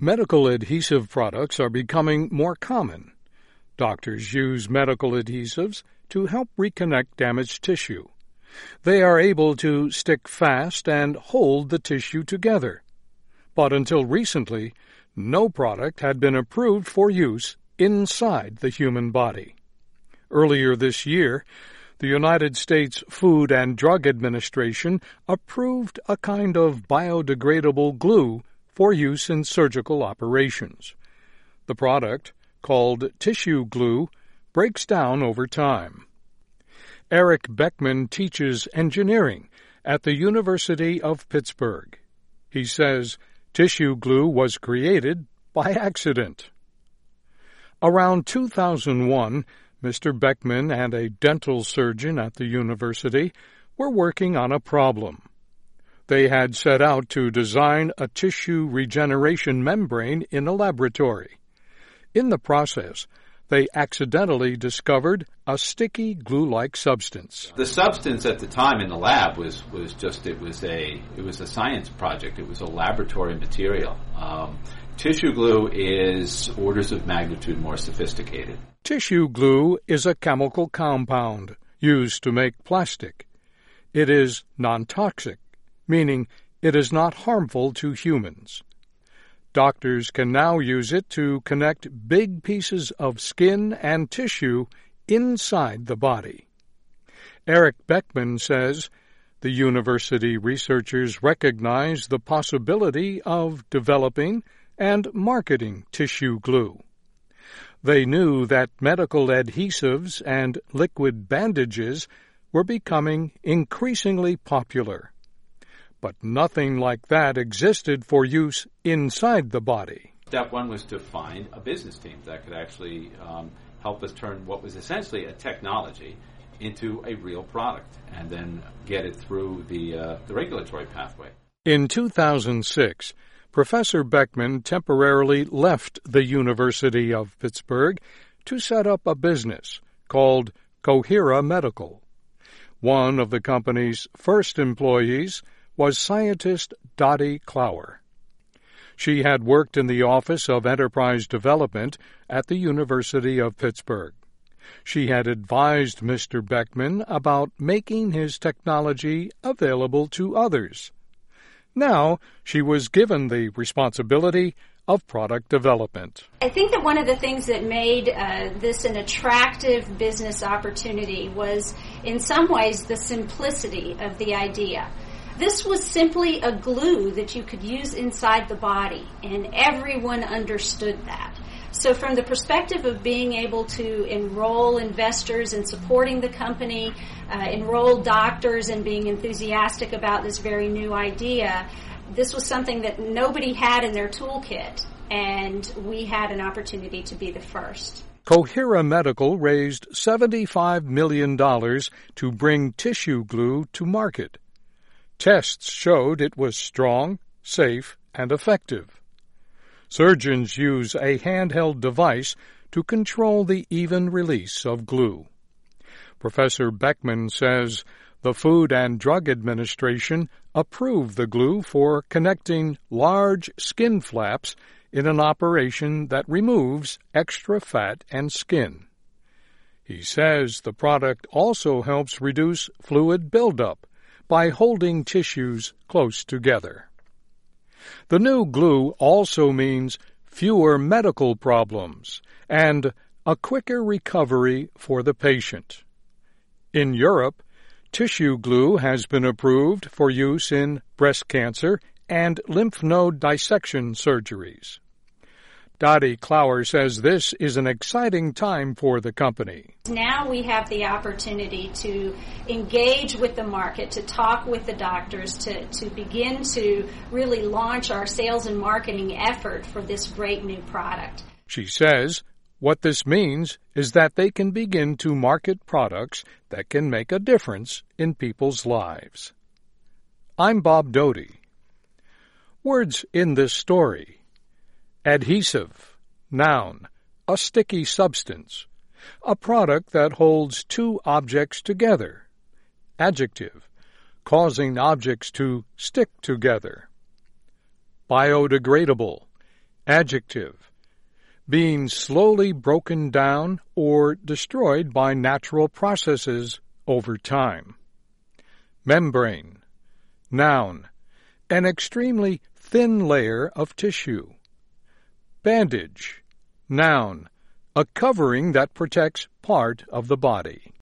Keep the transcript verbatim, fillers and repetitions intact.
Medical adhesive products are becoming more common. Doctors use medical adhesives to help reconnect damaged tissue. They are able to stick fast and hold the tissue together. But until recently, no product had been approved for use inside the human body. Earlier this year, the United States Food and Drug Administration approved a kind of biodegradable glue for use in surgical operations. The product, called tissue glue, breaks down over time. Eric Beckman teaches engineering at the University of Pittsburgh. He says tissue glue was created by accident. Around two thousand one, Mister Beckman and a dental surgeon at the university were working on a problem. They had set out to design a tissue regeneration membrane in a laboratory. In the process, they accidentally discovered a sticky glue-like substance. The substance at the time in the lab was, was just, it was a it was a science project. It was a laboratory material. Um, tissue glue is orders of magnitude more sophisticated. Tissue glue is a chemical compound used to make plastic. It is non-toxic, meaning it is not harmful to humans. Doctors can now use it to connect big pieces of skin and tissue inside the body. Eric Beckman says the university researchers recognize the possibility of developing and marketing tissue glue. They knew that medical adhesives and liquid bandages were becoming increasingly popular. But nothing like that existed for use inside the body. Step one was to find a business team that could actually um, help us turn what was essentially a technology into a real product and then get it through the, uh, the regulatory pathway. In two thousand six, Professor Beckman temporarily left the University of Pittsburgh to set up a business called Cohera Medical. One of the company's first employees was scientist Dottie Clower. She had worked in the Office of Enterprise Development at the University of Pittsburgh. She had advised Mister Beckman about making his technology available to others. Now she was given the responsibility of product development. I think that one of the things that made uh, this an attractive business opportunity was, in some ways, the simplicity of the idea. This was simply a glue that you could use inside the body, and everyone understood that. So from the perspective of being able to enroll investors in supporting the company, uh, enroll doctors and being enthusiastic about this very new idea, this was something that nobody had in their toolkit, and we had an opportunity to be the first. Cohera Medical raised seventy-five million dollars to bring tissue glue to market. Tests showed it was strong, safe, and effective. Surgeons use a handheld device to control the even release of glue. Professor Beckman says the Food and Drug Administration approved the glue for connecting large skin flaps in an operation that removes extra fat and skin. He says the product also helps reduce fluid buildup by holding tissues close together. The new glue also means fewer medical problems and a quicker recovery for the patient. In Europe, tissue glue has been approved for use in breast cancer and lymph node dissection surgeries. Dottie Clower says this is an exciting time for the company. Now we have the opportunity to engage with the market, to talk with the doctors, to, to begin to really launch our sales and marketing effort for this great new product. She says what this means is that they can begin to market products that can make a difference in people's lives. I'm Bob Doty. Words in this story. Adhesive, noun, a sticky substance, a product that holds two objects together. Adjective, causing objects to stick together. Biodegradable, Adjective. Being slowly broken down or destroyed by natural processes over time. Membrane. Noun. An extremely thin layer of tissue. Bandage. Noun. A covering that protects part of the body.